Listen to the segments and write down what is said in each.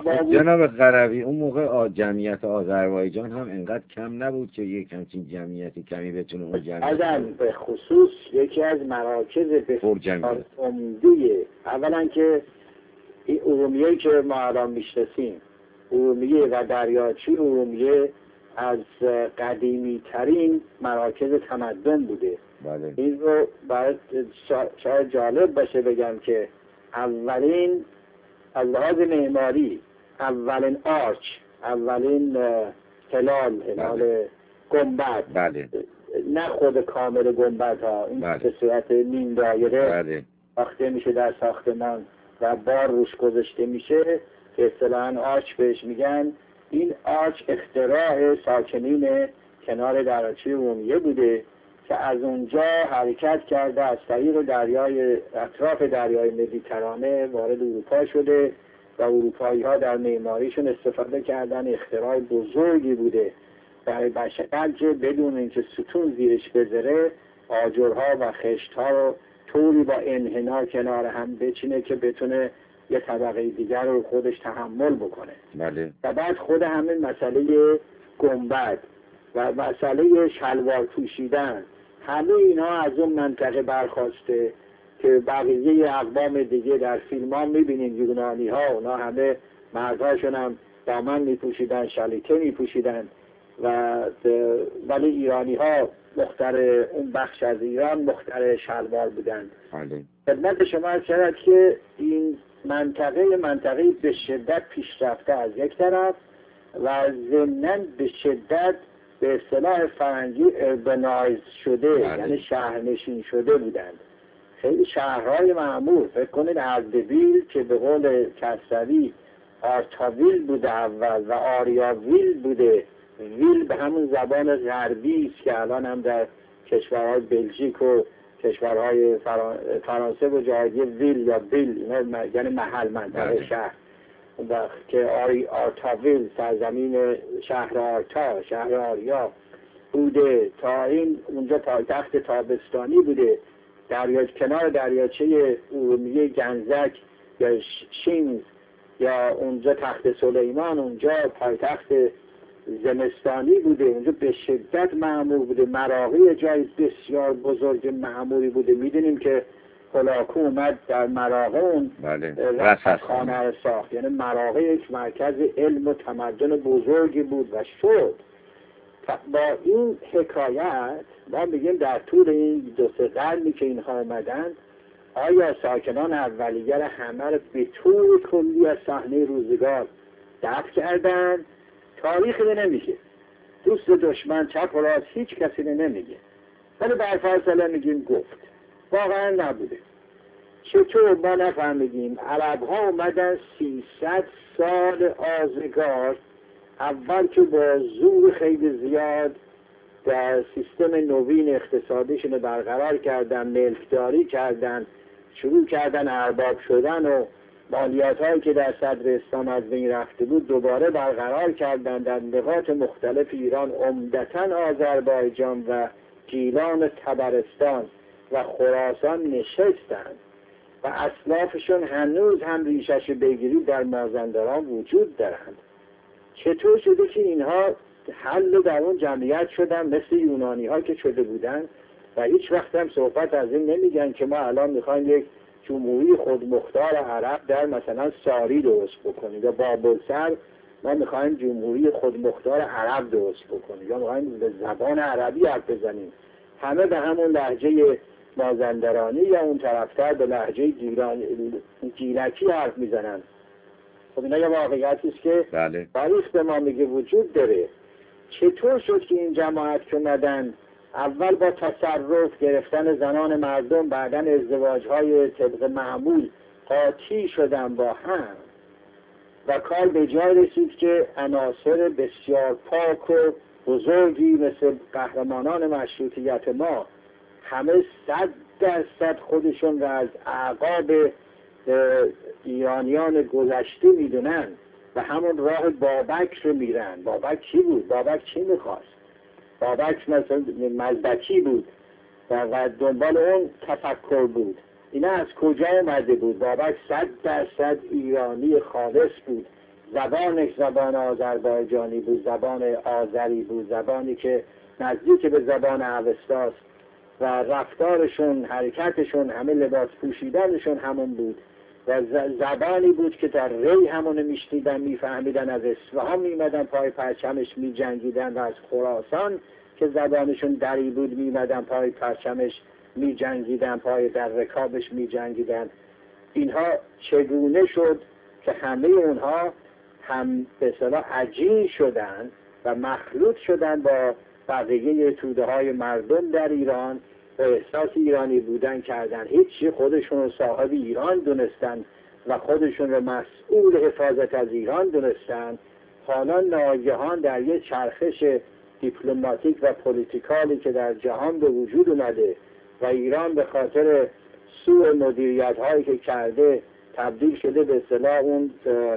جناب قروی اون موقع جمعیت آذربایجان هم انقدر کم نبود که یک همچین جمعیتی کمی بتونه اون جمعیت به خصوص یکی از مراکز بسیار عمده، اولا که این ارومیه‌ای که ما الان میشناسیم، ارومیه و دریاچه ارومیه از قدیمی ترین مراکز تمدن بوده. بله. این رو باید شاید جالب باشه بگم که اولین از لحاظ معماری اولین آرچ، اولین هلال گنبد، بله. نه خود کامل گنبد ها، این بله. به صورت نیم دایره بله. ساخته میشه در ساختمان و بار روش گذاشته میشه که اصطلاحاً آرچ بهش میگن. این آرچ اختراع ساکنین کنار دریاچه ارومیه بوده که از اونجا حرکت کرده، از طریق دریای اطراف دریای مدیترانه وارد اروپا شده و اروپایی ها در معماریشون استفاده کردن. اختراع بزرگی بوده برای بشر که بدون اینکه ستون زیرش بذاره آجرها و خشتها رو طوری با انحنا کنار هم بچینه که بتونه یه طبقه دیگر رو خودش تحمل بکنه. بله. و بعد خود همین مسئله گنبد و مسئله شلوار پوشیدن، همه اینا از اون منطقه برخواسته که بقیه اقوام دیگه در فیلم ها میبینید یونانی ها اونا همه مردهاشون هم دامن میپوشیدن، شلیته میپوشیدن ولی ایرانی ها مختار اون بخش از ایران مختار شلوار بودن. خدمت شما عرض شود که این منطقه به شدت پیشرفته از یک طرف و ضمناً به شدت به اصطلاح فرنگی اربنایز شده، یعنی شهرنشین شده بودند. خیلی شهرهای معمول، فکر کنید اردبیل که به قول کسروی آرتاویل بوده اول و آریاویل بوده. ویل به همون زبان غربی است که الان هم در کشورهای بلژیک و کشورهای فرانسه و جاهای ویل یا بیل یعنی محل منطقه شهر، وقت که آرتاویل سرزمین شهر آرتا، شهر آریا بوده تا این اونجا پایتخت تابستانی بوده. کنار دریاچه ارومیه گنزک یا شینز یا اونجا تخت سلیمان اونجا پایتخت زمستانی بوده. اونجا به شدت معمور بوده. مراغه جای بسیار بزرگ معموری بوده. میدونیم که هولاکو اومد در مراغه اون رصدخانه رو ساخت. یعنی مراغه یک مرکز علم و تمدن بزرگی بود و شد. با این حکایت ما میگیم در طول این 2-3 قرنی که اینها اومدن، آیا ساکنان اولیه همه رو به طور کلی از صحنه روزگار دفع کردن؟ تاریخی نمیگه. دوست دشمن چپ و راست هیچ کسی نمیگه. ولی برفرض میگیم گفت واقعا نبوده. چطور ما نفهمیدیم؟ عرب ها اومدن 300 سال آزگار اول که با زور خیلی زیاد در سیستم نوین اقتصادیشون رو برقرار کردن، ملکداری کردن، شروع کردن ارباب شدن و مالیات هایی که در صدر اسلام از بین رفته بود دوباره برقرار کردن. در نقاط مختلف ایران عمدتاً آذربایجان و گیلان تبرستان و خراسان نشستند و اسلافشون هنوز هم ریشش بگیری در مازندران وجود دارند. چطور شده که اینها حل در اون جمعیت شدن مثل یونانی ها که شده بودن و هیچ وقت هم صحبت از این نمیگن که ما الان میخوایم یک جمهوری خودمختار عرب در مثلا ساری درست بکنیم یا بابلسر ما میخوایم جمهوری خودمختار عرب درست بکنیم یا میخوایم به زبان عربی حرف بزنیم. همه به همون لهجه مازندرانی یا اون طرفتر به لهجه گیلکی حرف میزنن. خب اینا یه واقعیتی است که تاریخ به ما میگه وجود داره. چطور شد که این جماعت که اومدن اول با تصرف گرفتن زنان مردم، بعداً ازدواج‌های طبق معمول قاطی شدن با هم و کار به جای رسید که عناصر بسیار پاک و بزرگی مثل قهرمانان مشروطیت ما همه 100% خودشون را از اعقاب ایرانیان گذشته میدونن و همون راه بابک رو میرن. بابک کی بود؟ بابک چی میخواست؟ بابک مثلا مزدکی بود و دنبال اون تفکر بود. اینا از کجا اومده بود؟ بابک 100% ایرانی خالص بود، زبانش زبان آذربایجانی بود، زبان آذری بود، زبانی که نزدیک به زبان اوستاست و رفتارشون، حرکتشون، همه لباس پوشیدنشون همون بود و زبانی بود که در ری همونو میشنیدن، میفهمیدن، از اصفهان میمدن پای پرچمش میجنگیدن و از خراسان که زبانشون دری بود میمدن پای پرچمش میجنگیدن، پای در رکابش میجنگیدن. اینها چگونه شد که همه اونها هم به اصطلاح عجین شدن و مخلوط شدن با بقیه توده های مردم در ایران و احساس ایرانی بودن کردن، هیچی خودشون رو صاحب ایران دونستن و خودشون رو مسئول حفاظت از ایران دونستن. حالا ناگهان در یک چرخش دیپلماتیک و پلیتیکالی که در جهان به وجود اومده و ایران به خاطر سوء مدیریت هایی که کرده تبدیل شده به اصطلاح اون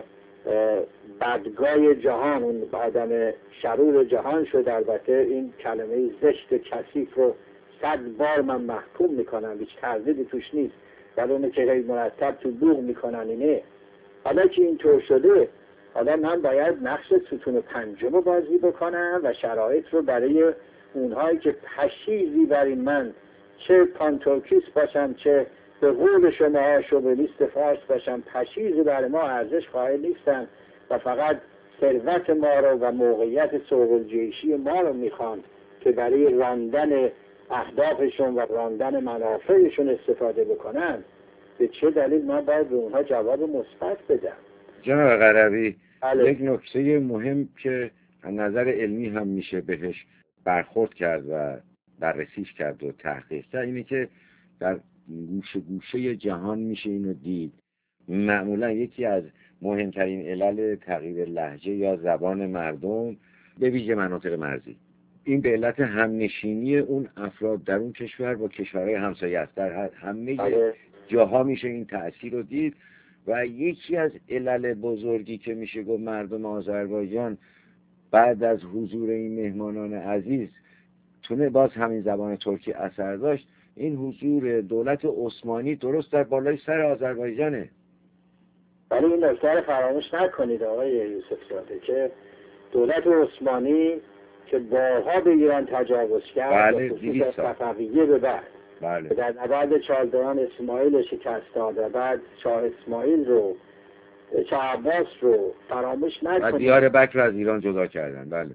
بدگای جهان، اون آدم شرور جهان شد. البته این کلمه زشت کثیف رو 100 بار من محکوم میکنم، هیچ تردیدی توش نیست، ولی اونو که هی مرتب تو بوق میکنن اینه. حالا که اینطور شده، حالا من باید نقش ستون پنجم رو بازی بکنم و شرایط رو برای اونهایی که پشیزی برای من، چه پانتورکیس باشم چه به قول شما شوونیست فارس باشم، پشیزی برای ما ارزش قائل نیستن و فقط ثروت ما رو و موقعیت سوق‌الجیشی ما رو میخوان که برای راندن اهدافشون و راندن منافعشون استفاده بکنن. به چه دلیل من باید به اونها جواب مثبت بدم؟ جناب قربی، یک نکته مهم که از نظر علمی هم میشه بهش برخورد کرد و بررسیش کرد و تحقیق کرد اینه که در گوشه گوشه جهان میشه اینو دید. معمولا یکی از مهمترین علل تغییر لهجه یا زبان مردم به ویژه مناطق مرزی، این به علت همنشینی اون افراد در اون کشور با کشورهای همسایه است. در همه جاها میشه این تأثیر رو دید و یکی از علل بزرگی که میشه گفت مردم آذربایجان بعد از حضور این مهمانان عزیز تونه باز همین زبان ترکی اثر داشت، این حضور دولت عثمانی درست در بالای سر آذربایجانه. ولی این نکته رو فراموش نکنید آقای یوسف زاده که دولت عثمانی که بارها به ایران تجاوز کرد، بله، خصوص از صفویه به بعد، بله، در نبرد چالدران اسماعیل شکست داد و بعد شاه اسماعیل رو، شاه عباس رو فراموش نکنید و دیار بکر از ایران جدا کردن. بله،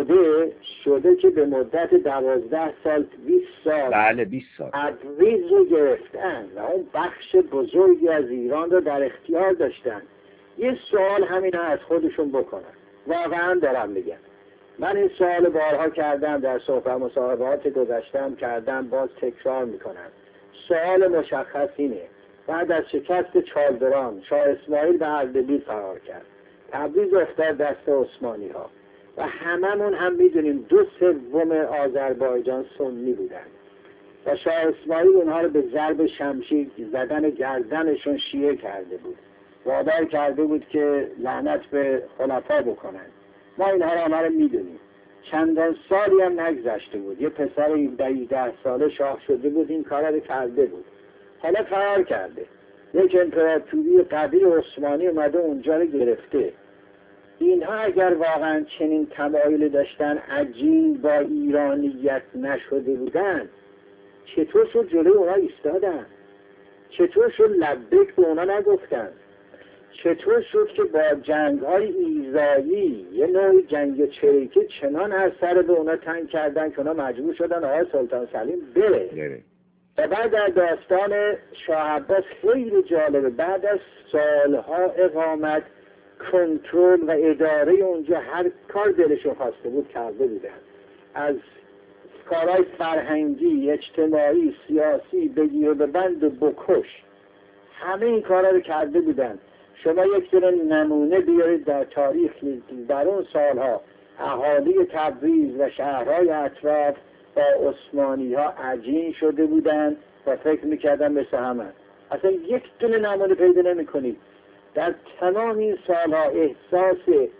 شده که به مدت 12 سال 20 سال، بله 20 سال تبریز رو گرفتن و اون بخش بزرگی از ایران رو در اختیار داشتن. یه سوال همینا از خودشون بکنن، واقعا دارم میگم. من این سوال بارها کردم، در صحبت مصاحبات گذشتم کردم، باز تکرار میکنم. سوال مشخص اینه: بعد از شکست چالدران شاه اسماعیل به اردبیل فرار کرد، تبریز افتاد دست عثمانی ها و هممون هم میدونیم 2/3 آذربایجان سنی بودن و شاه اسماعیل اونها رو به ضرب شمشیر زدن گردنشون شیعه کرده بود، وادار کرده بود که لعنت به خلفا بکنن. ما اینها رو همه رو میدونیم. چندان سالی هم نگذشته بود، یه پسر 18 ساله شاه شده بود، این کار رو کرده بود. حالا فرار کرده، یک امپراتوری قوی عثمانی اومده اونجا رو گرفته. اینها اگر واقعا چنین تمایلی داشتن عجین با ایرانیت نشده بودن، چطور شد جلوی اونا ایستادن؟ چطور شد لبک به اونا نگفتن؟ چطور شد که با جنگ‌های ایذایی، یه نوع جنگ چریکی، چنان از سر به اونا تنگ کردن که اونا مجبور شدن آقای سلطان سلیم بره؟ و بعد در داستان شاه عباس خیلی جالبه، بعد از سالها اقامت، کنترل و اداره اونجا هر کار دلشون خواسته بود کرده بودن، از کارهای فرهنگی، اجتماعی، سیاسی، بگیر و ببند و بکش، همه این کارها رو کرده بودن. شما یک دونه نمونه بیارید در تاریخ، در اون سالها اهالی تبریز و شهرهای اطراف با عثمانی ها عجین شده بودن و فکر میکردن مثل همه. اصلا یک دونه نمونه پیدا نمی کنید. در تمام این سالها احساس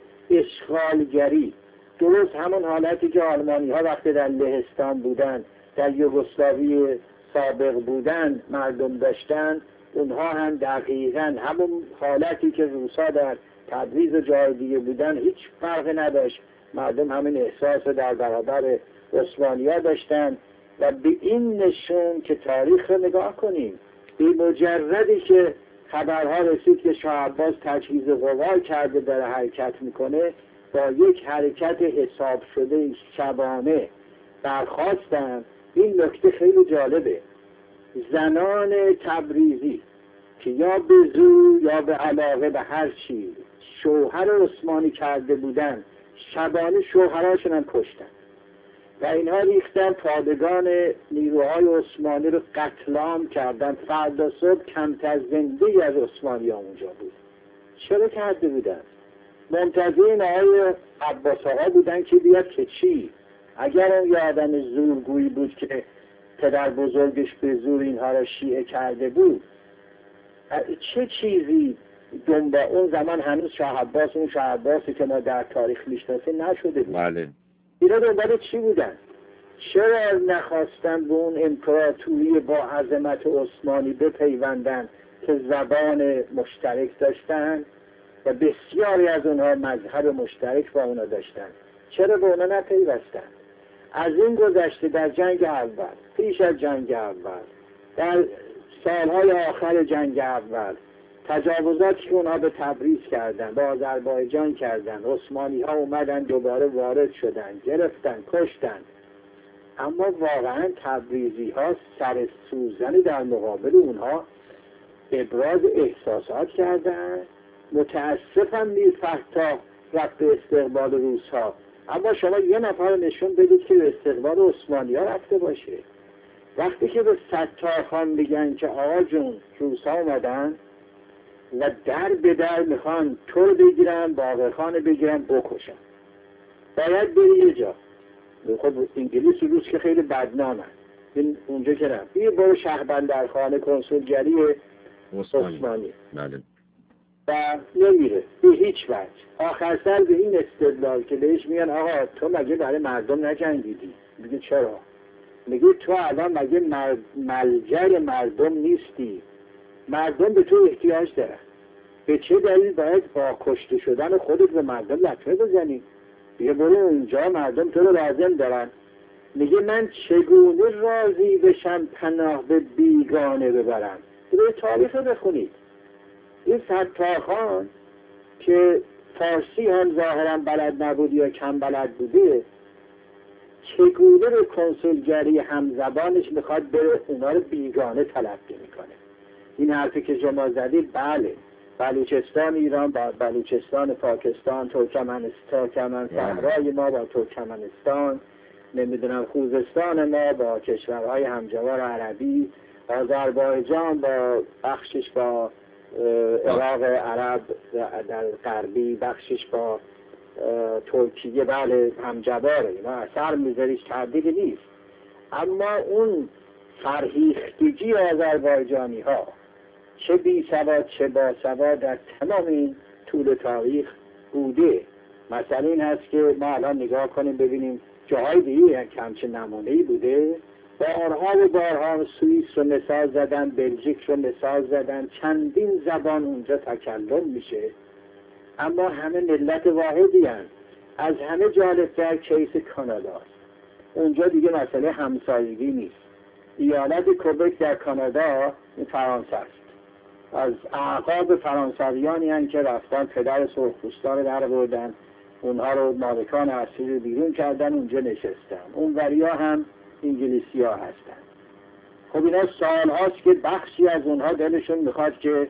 اشغالگری، درست همون حالتی که آلمانی ها وقتی در لهستان بودن، در یوگسلاوی سابق بودن مردم داشتن، اونها هم دقیقاً همون حالتی که روسا در تبریز و جای دیگه بودن هیچ فرقی نداشت، مردم همین احساس در برابر عثمانی‌ها داشتن. و به این نشون که تاریخ رو نگاه کنیم، به مجردی که خبرها رسید که شاه عباس تجهیز قوا کرده داره حرکت میکنه، با یک حرکت حساب شده شبانه برخاستن. این نکته خیلی جالبه. زنان تبریزی که یا به زور یا به علاقه به هر چیز شوهر عثمانی کرده بودن، شبانه شوهراشون هم کشتن و اینها ریختن پادگان نیروهای عثمانی رو قتل عام کردن. فردا صبح کمتر زندگی از عثمانی ها اونجا بود. چرا کرده بودن؟ منتظر این آقای عباس آقا بودن که بیاد که چی؟ اگر اون یه آدم زورگویی بود که پدر بزرگش به زور اینها را شیعه کرده بود، چه چیزی دنبال اون زمان هنوز شاه عباس، اون شاه عباسی که ما در تاریخ میشناسیم نشده بود. بله. اینا دنبال چی بودن؟ چرا نخواستن به اون امپراتوری با عظمت عثمانی بپیوندن که زبان مشترک داشتن و بسیاری از اونها مذهب مشترک با اونا داشتن؟ چرا به اونا نپیوستن؟ از این گذشته در جنگ اول، پیش از جنگ اول، در سالهای آخر جنگ اول، تجاوزاتی که اونها به تبریز کردن، با آذربایجان کردن، عثمانی ها اومدن دوباره وارد شدن، گرفتن، کشتن. اما واقعا تبریزی ها سر سوزنی در مقابل اونها ابراز احساسات کردن. متاسفم میرفتح رفت به استقبال روس ها، اما شما یه نفر نشون بدید که به استقبال عثمانی ها رفته باشه. وقتی که به ستارخان میگن که آقا جون روس ها اومدن و در به در میخوان تو رو بگیرن، باقرخان بگیرن، بکشن، باید بری یه جا. خب انگلیس و روس که خیلی بدنامن، این اونجا که رفت بیر برو شهربندرخانه کنسولگری عثمانی. بله. و نمیره به هیچ وجه. آخر سر به این استدلال که بهش میگن آقا تو مگه برای مردم نجنگیدی؟ میگه چرا؟ میگه تو الان مگه ملجأ مردم نیستی؟ مردم به تو احتیاج دارن. به چه دلیل باید با کشته شدن خودت به مردم لطمه بزنی؟ میگه برو اونجا مردم تو رو لازم دارن. میگه من چگونه راضی بشم پناه به بیگانه ببرم؟ به تاریخ بخونید. این ستارخان که فارسی هم ظاهرا بلد نبود یا کم بلد بوده، چگونه به کنسولگری همزبانش میخواد بره اونا رو بیگانه تلقی میکنه. این حرفی که شما زدید، بله، بلوچستان ایران با بلوچستان پاکستان، ترکمن صحرای ما با ترکمنستان، نمیدونم خوزستان ما با کشورهای همجوار عربی، آذربایجان با بخشش با عراق عرب در غربی، بخشش با ترکیه، بله همجواره، اینا اثر میذاریش تردیدی نیست. اما اون فرهیختگی آذربایجانی ها چه بی سواد چه با سواد در تمام این طول تاریخ بوده. مثلا این هست که ما الان نگاه کنیم ببینیم جاهای دیگه همچین نمونه‌ای بوده. بارها و بارها سوئیس رو مثال زدن، بلژیک رو مثال زدن، چندین زبان اونجا تکلم میشه، اما همه ملت واحدی هستند. از همه جالبتر کیس کاناداست. اونجا دیگه مسئله همسایگی نیست. ایالت کوبک در کانادا فرانسه است. از اعقاب فرانسویانی هستند که رفتن پدر سرخپوستا رو در بردن، اونها رو مالکان اصلی رو بیرون کردن، اونجا نشستن. اون وریا هم انگلیسی ها هستن. خب اینا سال هاست که بخشی از اونها دلشون میخواد که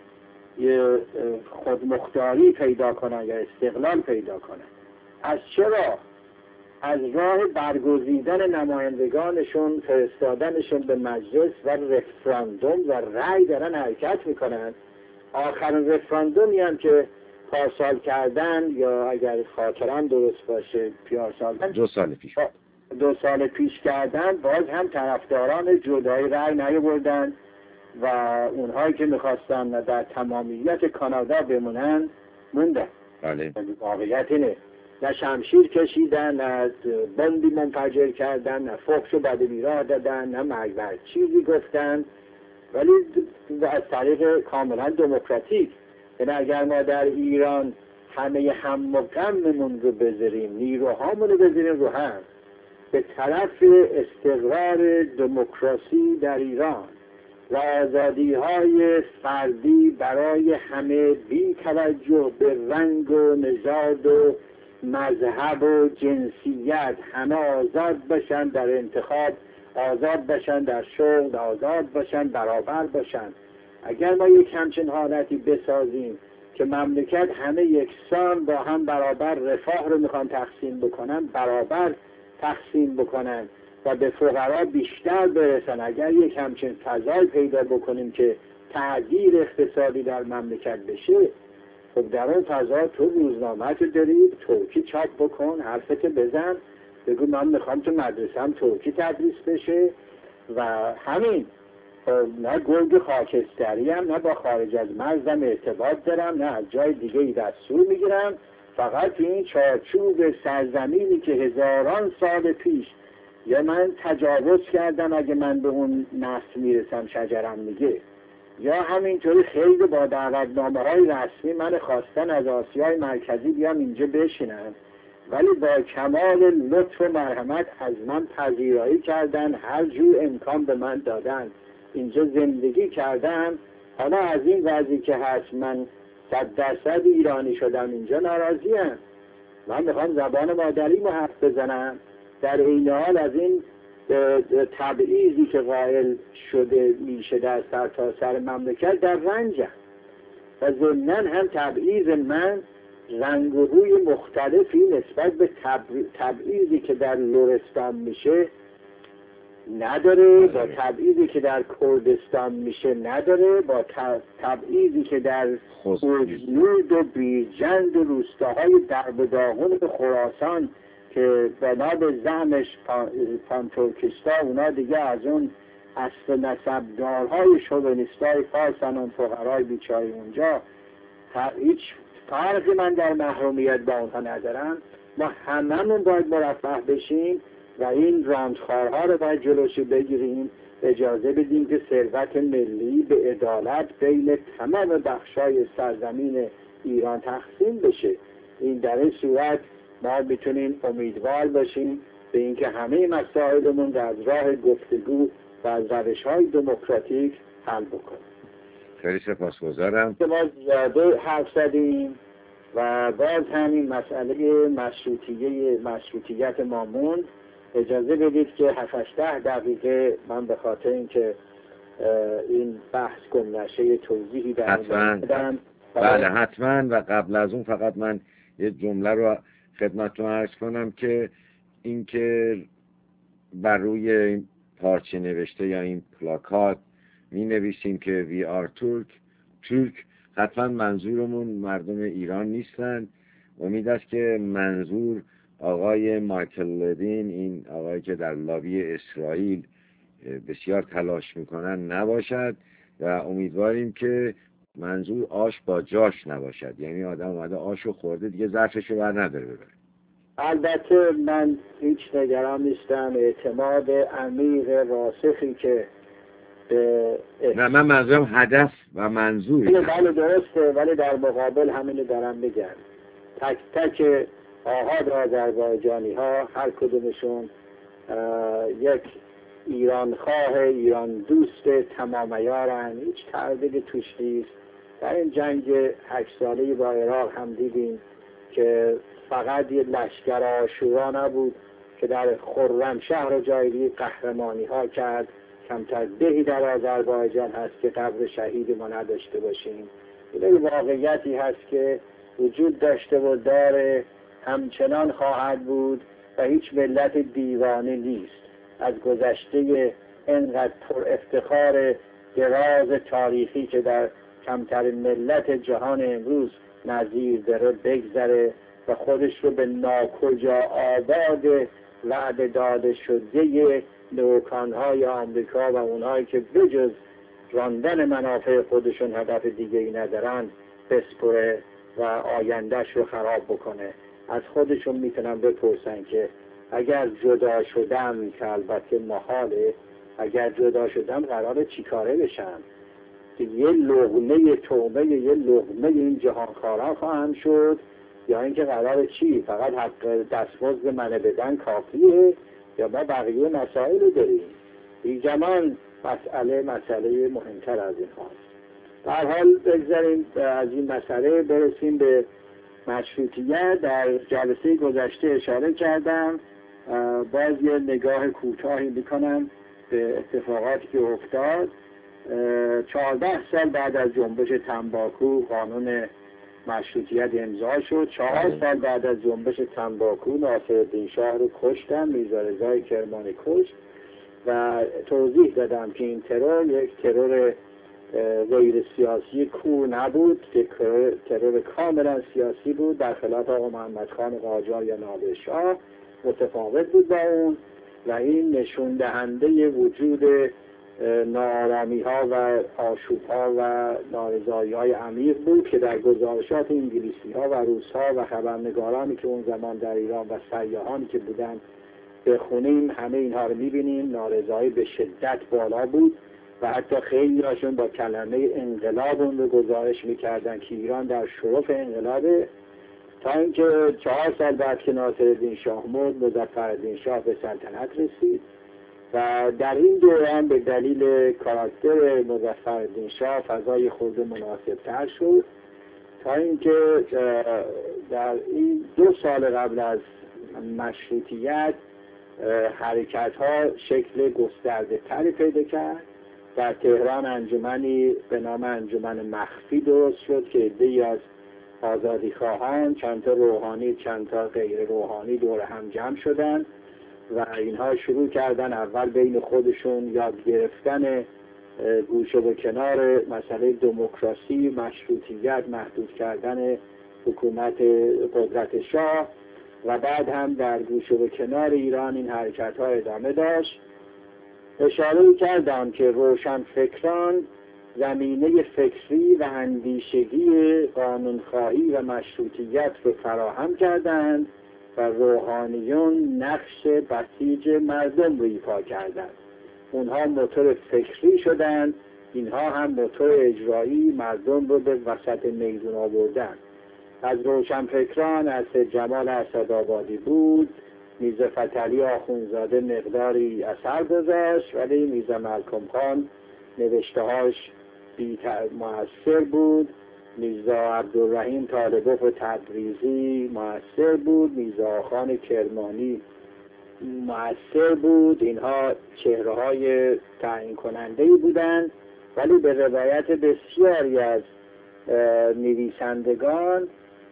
خودمختاری پیدا کنن یا استقلال پیدا کنن. از چرا؟ از راه برگزیدن نمایندگانشون، فرستادنشون به مجلس و رفراندوم و رأی دارن حرکت میکنن. آخرین رفراندومی هم که پارسال کردن، یا اگر خاطرم درست باشه پیارسال 2 سال پیش کردن، باز هم طرفداران جدایی رأی نیاوردن و اونهایی که میخواستن در تمامیت کانادا بمونن موندن. بله. واقعیت اینه، نه شمشیر کشیدن، نه بمبی منفجر کردن، نه فحش و بدبیراه دادن، نه مرگ چیزی گفتن، ولی از طریق کاملا دموکراتیک. یعنی اگر ما در ایران همه هم و غممون رو بذاریم، نیروهامون رو بذاریم رو هم به طرف استقرار دموکراسی در ایران و آزادی‌های فردی برای همه بی توجه به رنگ و نژاد و مذهب و جنسیت، همه آزاد باشن در انتخاب، آزاد باشن در شغل، آزاد باشن، برابر باشن. اگر ما یک همچین حالتی بسازیم که مملکت همه یکسان با هم برابر رفاه رو میخوان تقسیم بکنن، برابر تقسیم بکنن و به فقرا بیشتر برسن، اگر یک همچین فضای پیدا بکنیم که تعدیل اقتصادی در مملکت بشه، خب در اون فضا تو روزنامه تو داری، ترکی چاپ بکن، حرفت بزن، بگو من میخوام تو مدرسه‌ام ترکی تدریس بشه و همین. نه گرگ خاکستری هم، نه با خارج از مرزم ارتباط دارم، نه از جای دیگه ای دستور میگیرم، فقط این چارچوب سرزمینی که هزاران سال پیش یا من تجاوز کردم اگه من به اون نسل میرسم شجرم میگه، یا همینطوری خیلی با دعوتنامه‌های رسمی من خواستن از آسیای مرکزی بیام اینجا بشینم، ولی با کمال لطف و مرحمت از من پذیرایی کردن، هر جور امکان به من دادن، اینجا زندگی کردم. حالا از این وضعی که هست من 100% ایرانی شدم، اینجا ناراضیم، من میخوام زبان مادریمو حرف بزنم، در این حال از این تبعیضی که قائل شده میشه در سرتاسر مملکت در رنجم و ضمناً هم تبعیض من رنگ و روی مختلفی نسبت به تبعیضی که در لرستان میشه نداره، با تبعیضی که در کردستان میشه نداره، با تبعیضی که در اوجنود و بیرجند و روستاهای درب و داغون خراسان که بنا به زعمش پانتورکیستا اونا دیگه از اون اصل نسبدارهای شوونیستای فارسن، اون فقرای بیچاره اونجا، هیچ فرقی من در محرومیت با اونها ندارم. ما هممون باید مرفه بشیم و این راندخوارها رو باید جلوشی بگیریم، اجازه بدیم که ثروت ملی به عدالت بین تمام بخشای سرزمین ایران تقسیم بشه. این در این صورت ما میتونیم امیدوار باشیم به اینکه همه مسائلمون در راه گفتگو و از روش‌های دموکراتیک حل بکنیم. خیلی سپاسگزارم. ما زیاده حرف زدیم و باز همین مسئله مشروطیت ما موند. اجازه بدید که 7-10 دقیقه من به خاطر اینکه این بحث گم نشه توضیحی در این بدم. بله حتما. و قبل از اون فقط من یه جمله رو خدمتتون عرض کنم که اینکه بر روی این پارچه نوشته یا این پلاکات می نویسیم که We are Turk، حتما منظورمون مردم ایران نیستن. امید است که منظور آقای مایکل لوین، این آقایی که در لابی اسرائیل بسیار تلاش میکنن، نباشد و امیدواریم که منظور آش با جاش نباشد، یعنی آدم اومده آشو خورده دیگه ظرفشو بر نداره ببره. البته من هیچ نگران نیستم، اعتماد عمیق راسخی که نه من منظورم هدف و منظوری. بله درسته، ولی در مقابل همینو دارم میگم، تک تک آحاد آذربایجانی ها هر کدومشون یک ایران خواه، ایران دوست تمام عیارن، هیچ تردیدی توش نیست. در این جنگ 8 ساله‌ای با عراق هم دیدیم که فقط یه لشکر آشورا نبود که در خرمشهر و جای قهرمانی ها کرد. کمتر دهی در آذربایجان هست که قبر شهید ما نداشته باشیم. این واقعیتی هست که وجود داشته و داره، همچنان خواهد بود و هیچ ملت دیوانه نیست. از گذشته اینقدر پر افتخار دراز تاریخی که در کمترین ملت جهان امروز نظیر داره بگذره و خودش رو به ناکجا آباد وعده داده شده نوکانهای آمریکا و اونهایی که بجز راندن منافع خودشون هدف دیگه ای ندارن بسپره و آیندهش رو خراب بکنه. از خودشون میتونن بپرسن که اگر جدا شدم، که البته محاله، اگر جدا شدم قراره چی کاره بشم؟ که یه لقمه تومه، یه لقمه این جهانخواران خواهم شد یا اینکه قرار چی؟ فقط حق دستمزد من بدن کافیه یا ما بقیه مسائل رو داریم؟ بیگمان مسئله مهمتر از این هاست. در حال بگذاریم از این مسئله برسیم به مشروطیت. در جلسه گذشته اشاره کردم، باز یه نگاه کوتاهی میکنم به اتفاقاتی که افتاد. 14 سال بعد از جنبش تنباکو قانون مشروطیت امضا شد. 4 سال بعد از جنبش تنباکو ناصرالدین شاه رو کشتن، میرزا رضای کرمانی کشت و توضیح دادم که این ترور یک ترور غیر سیاسی کو نبود، که ترور کاملا سیاسی بود در خلاف آقا محمد خان قاجار یا نادر شاه، متفاوت بود با اون و این نشون دهنده وجود ناآرامی ها و آشوب ها و نارضایی های عمیق بود که در گزارشات انگلیسی ها و روس ها و خبرنگارانی که اون زمان در ایران و سیاحانی که بودن بخونیم همه اینها رو میبینیم. نارضایی به شدت بالا بود و حتی خیلی هاشون با کلمه انقلاب اون رو گزارش میکردن که ایران در شرف انقلابه، تا اینکه 4 سال بعد که ناصرالدین شاه مرد مظفرالدین شاه به سلطنت رسید و در این دوران به دلیل کاراکتر مظفرالدین شاه فضای خود مناسب تر شد، تا اینکه در این 2 سال قبل از مشروطیت حرکت ها شکل گسترده تری پیدا کرد. در تهران انجمنی به نام انجمن مخفی درست شد که عده‌ای از آزادی خواهان، چند تا روحانی چند تا غیر روحانی دور هم جمع شدن و اینها شروع کردن اول بین خودشون یاد گرفتن گوشه و کنار مسئله دموکراسی، مشروطیت، محدود کردن حکومت قدرت شاه و بعد هم در گوشه و کنار ایران این حرکت ها ادامه داشت. اشاره کردم که روشنفکران زمینه فکری و اندیشگی قانونخواهی و مشروطیت رو فراهم کردند و روحانیون نقش بسیج مردم رو ایفا کردند. اونها موتور فکری شدند، اینها هم موتور اجرایی مردم رو به وسط میدون آوردن. از روشنفکران اسد جمال اسدآبادی بود، میرزا فتحعلی آخوندزاده مقداری اثر گذاشت، ولی میرزا ملکم خان نوشتهاش مؤثر بود، میرزا عبدالرحیم طالبوف تبریزی مؤثر بود، میرزا خان کرمانی مؤثر بود. اینها چهره های تعیین کننده بودند، ولی به روایت بسیاری از نویسندگان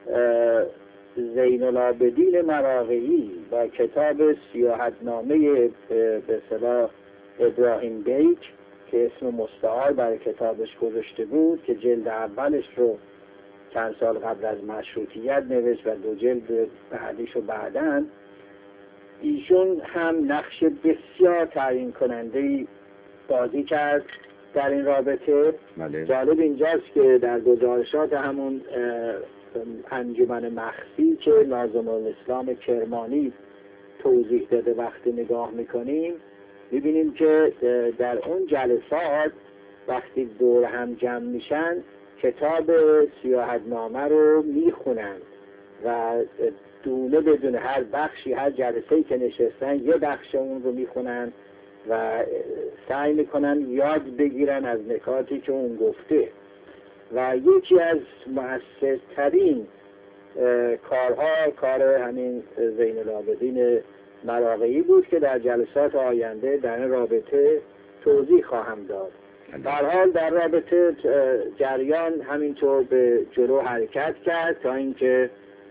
زین العابدین مراغه‌ای با کتاب سیاحتنامه به اصطلاح ابراهیم بیک که اسم مستعار برای کتابش گذاشته بود که جلد اولش رو چند سال قبل از مشروطیت نوشت و 2 جلد بعدیش رو بعداً، ایشون هم نقش بسیار تعیین کننده‌ای بازی کرد در این رابطه. جالب اینجاست که در گزارشات همون انجمن مخفی که ناظم الاسلام کرمانی توضیح داده وقتی نگاه میکنیم میبینیم که در اون جلسات وقتی دور هم جمع میشن کتاب سیاحتنامه رو میخونن و دونه بدون هر بخشی، هر جلسه‌ای که نشستن یه بخش اون رو میخونن و سعی میکنن یاد بگیرن از نکاتی که اون گفته. و یکی از مؤثرترین کارها کار همین زین العابدین مراغه‌ای بود که در جلسات آینده در این رابطه توضیح خواهم داد. در حال در رابطه جریان همینطور به جلو حرکت کرد تا اینکه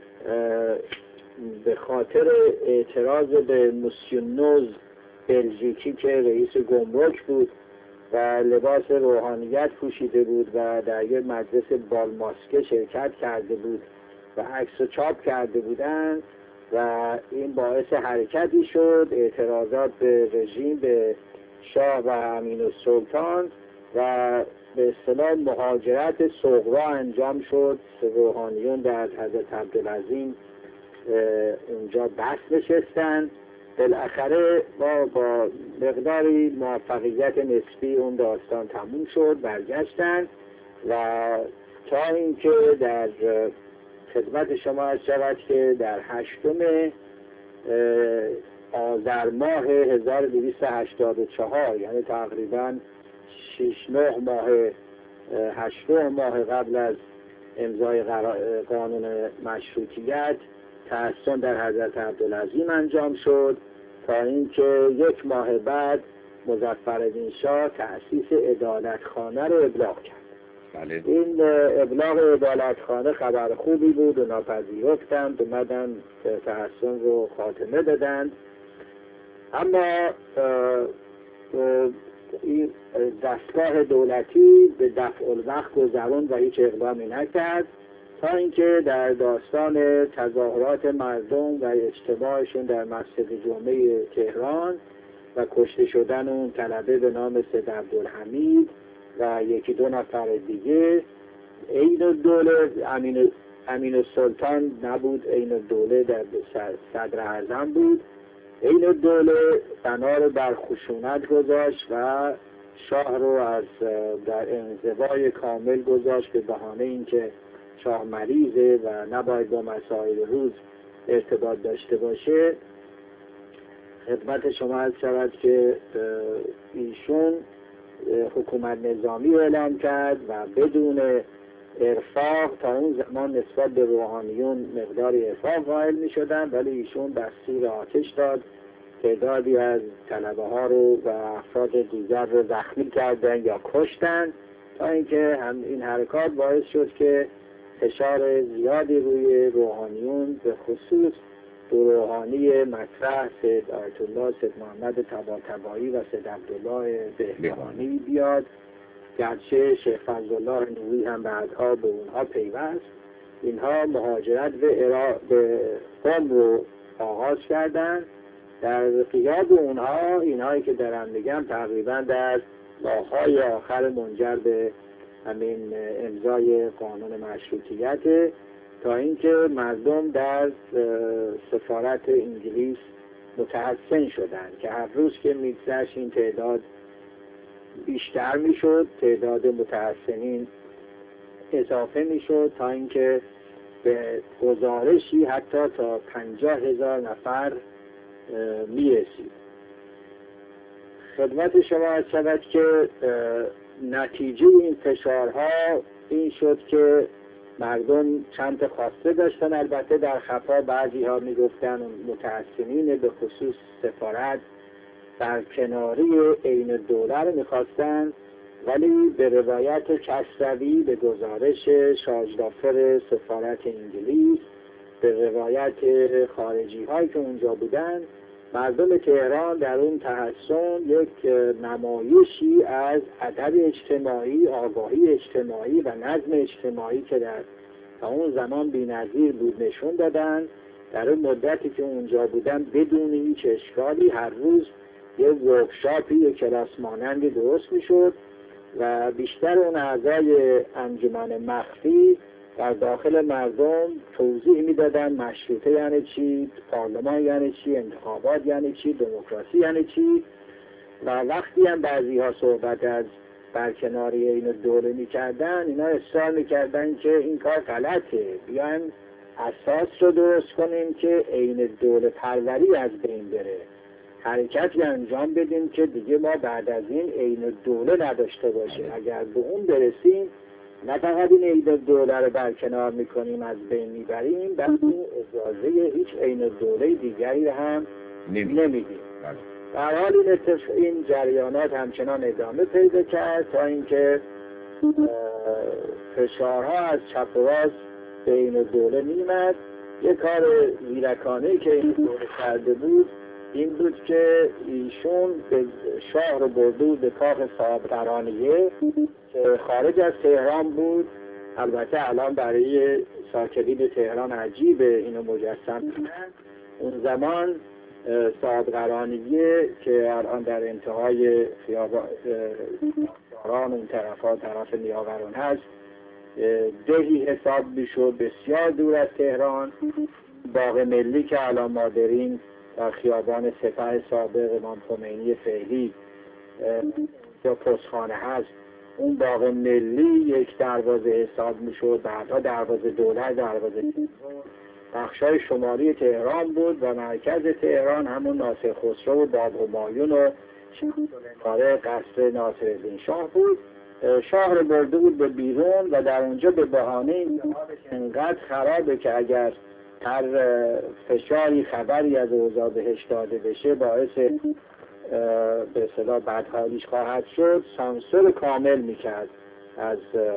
به خاطر اعتراض به موسیون نوز بلژیکی که رئیس گمرک بود و لباس روحانیت پوشیده بود و در یک مجلس بالماسکه شرکت کرده بود و عکس و چاپ کرده بودند و این باعث حرکتی شد، اعتراضات به رژیم، به شاه و امین‌السلطان و به اصطلاح مهاجرت صغرا انجام شد. روحانیون در حضرت عبدالعظیم اونجا بس نشستن. بالاخره با مقداری موفقیت نسبی اون داستان تموم شد، برگشتن و تا اینکه در خدمت شما عرض شود که در 8 آذر ماه 1284 یعنی تقریبا 8 ماه قبل از امضای قانون مشروطیت تحسن در حضرت عبدالعظیم انجام شد تا اینکه 1 ماه بعد مظفرالدین شاه تأسیس عدالتخانه رو ابلاغ کرد. بله. این ابلاغ عدالتخانه خبر خوبی بود و ناپذیرفتند، اومدن تحسن رو خاتمه دادند. اما این دستگاه دولتی به دفع الوقت گذروند و هیچ اقدامی نکرد تا اینکه در داستان تظاهرات مردم و اجتماعشون در مسجد جمعه تهران و کشته شدن اون طلبه به نام سید عبدالحمید و 1-2 نفر دیگه، عین الدوله امین السلطان نبود، عین الدوله در صدر اعظم بود، عین الدوله بنا رو بر خشونت گذاشت و شاه رو از در انزوای کامل گذاشت به بهانه اینکه شاه مریضه و نباید با مسائل روز ارتباط داشته باشه. خدمت شما عرض شود که ایشون حکومت نظامی اعلام کرد و بدون ارفاق، تا اون زمان نسبت به روحانیون مقداری ارفاق قائل می شدن، ولی ایشون دستور آتش داد، تعدادی از طلبه ها رو و افراد دیگر رو زخمی کردن یا کشتن، تا اینکه این حرکات باعث شد که فشار زیادی روی روحانیون به خصوص دو روحانی مطرح سید آیت الله سید محمد طباطبایی و سید عبدالله بهبهانی بیاد، گرچه شیخ فضلالله نوری هم بعدها به اونها پیوست. اینها مهاجرت به قم رو آغاز کردند. در غیاب اونها، اینهایی که دارم میگم تقریبا در ماه‌های آخر منجر به همین امضای قانون مشروطیت، تا اینکه مردم در سفارت انگلیس متحسن شدند که هر روز که میگذشت این تعداد بیشتر میشد، تعداد متحسنین اضافه میشد تا اینکه به گزارشی حتی تا 50,000 نفر میرسید. خدمت شما عرض شود که نتیجه این فشارها این شد که مردم چند خواسته داشتن، البته در خفا بعضی ها میگفتن متحسنین به خصوص سفارت در کناری عین الدوله رو میخواستن، ولی به روایت کسروی به گزارش شاجدافر سفارت انگلیس، به روایت خارجی هایی که اونجا بودن، مردم تهران در اون تحسن یک نمایشی از ادب اجتماعی، آگاهی اجتماعی و نظم اجتماعی که در تا اون زمان بی‌نظیر بود نشون دادن. در اون مدتی که اونجا بودن بدون هیچ اشکالی هر روز یک ورکشاپی، یک کلاس مانندی درست میشد و بیشتر اون اعضای انجمن مخفی در داخل مردم توضیح میدادن مشروطه یعنی چی، پارلمان یعنی چی، انتخابات یعنی چی، دموکراسی یعنی چی. و وقتی هم بعضی ها صحبت از برکناری این دوره میکردن، اینا اصرار میکردن که این کار غلطه، بیاین اساس رو درست کنیم که عین دوله پروری از بین بره، حرکتی انجام بدیم که دیگه ما بعد از این عین دوله نداشته باشه. اگر به اون برسیم نه فقط این عین دوله رو برکنار میکنیم، از بین میبریم، بلکه اجازه هیچ عین دوله دیگری رو هم نمیدیم. در حال این جریانات همچنان ادامه پیدا کرد تا اینکه فشارها از چپ و راست به این دوله میمد. یک کار زیرکانه‌ای که این دوله کرده بود این بود که ایشون به شاه رو برده به کاخ صاحب قرانیه که خارج از تهران بود. البته الان برای ساکنین تهران عجیبه اینو مجسم کنن. اون زمان صاحب قرانیه که الان در انتهای خیابان اون طرف نیاوران هست، دهی حساب میشد بسیار دور از تهران. باغ ملی که الان ما داریم در خیابان سپه سابق امام خمینی فعلی یا پستخانه هست، اون باغ ملی یک دروازه حساب میشد، بعدها دروازه دولت، دروازه بخشای شمالی تهران بود و مرکز تهران همون ناصر خسرو و باب همایون و کاره قصر ناصرالدین شاه بود. شاه رو برده بود به بیرون و در اونجا به بهانه اینقدر خرابه که اگر هر فشاری خبری از اوضاع بهش داده بشه باعث به اصطلاح بدحالیش خواهد شد، سانسور کامل میکرد از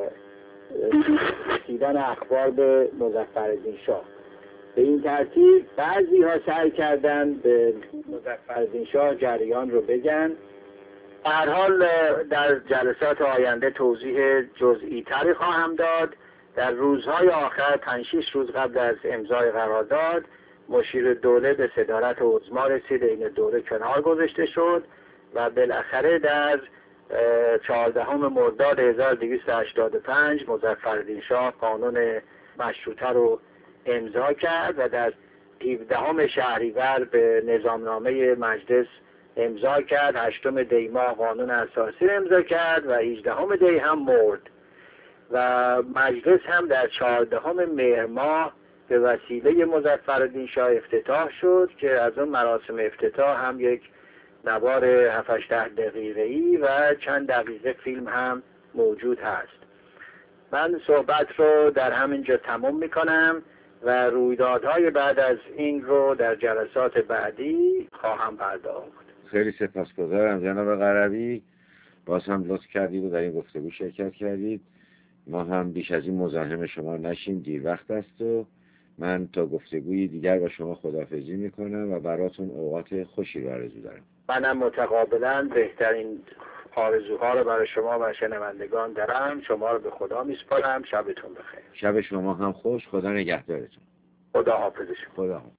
رسیدن اخبار به مظفرالدین شاه. به این ترتیب بعضی ها سعی کردن به مظفرالدین شاه جریان رو بگن. به هر حال در جلسات آینده توضیح جزئی تری خواهم داد. در روزهای آخر 5-6 روز قبل از امضای قرارداد مشیر دوله به صدارت عظما رسید، این دوره کنار گذاشته شد و بالاخره در 14 مرداد 1285 مظفرالدین شاه قانون مشروطه رو امضا کرد و در 17 شهریور به نظامنامه مجلس امضا کرد. 8 دی ماه قانون اساسی امضا کرد و 18 دی هم مرد و مجلس هم در 14 مهر ماه به وسیله مظفرالدین شاه افتتاح شد که از اون مراسم افتتاح هم یک نوار 7-8 دقیقه‌ای و چند دقیقه فیلم هم موجود هست. من صحبت رو در همینجا تمام میکنم و رویدادهای بعد از این رو در جلسات بعدی خواهم پرداخت. خیلی سپاسگزارم جناب قروی، باز هم لطف کردید و در این گفتگو شرکت کردید. ما هم بیش از این مزاحم شما نشیم، دیر وقت است و من تا گفتگوی دیگر با شما خداحافظی میکنم و براتون اوقات خوشی رو آرزو دارم. منم متقابلا بهترین آرزوها رو برای شما و شنوندگان دارم. شما رو به خدا میسپارم. شبتون بخیر. شب شما هم خوش. خدا نگهدارتون. خدا حافظ شما. خدا حافظ.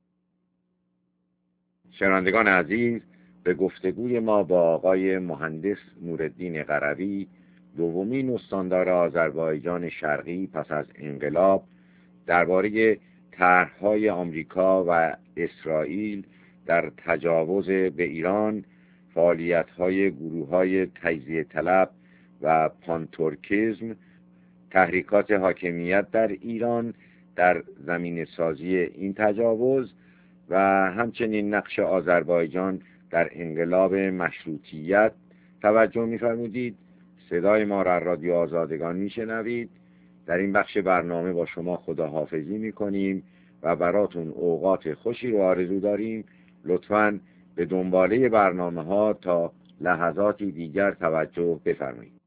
شنوندگان عزیز، به گفتگوی ما با آقای مهندس نورالدین قروی، دومین استاندار آذربایجان شرقی پس از انقلاب، درباره طرح‌های آمریکا و اسرائیل در تجاوز به ایران، فعالیت‌های گروه‌های تجزیه طلب و پانتورکیسم، تحریکات حاکمیت در ایران در زمینه سازی این تجاوز و همچنین نقش آذربایجان در انقلاب مشروطیت توجه می‌فرمودید. صدای ما را رادیو آزادگان میشنوید. در این بخش برنامه با شما خداحافظی میکنیم و براتون اوقات خوشی رو آرزو داریم. لطفاً به دنباله برنامه ها تا لحظاتی دیگر توجه بفرمایید.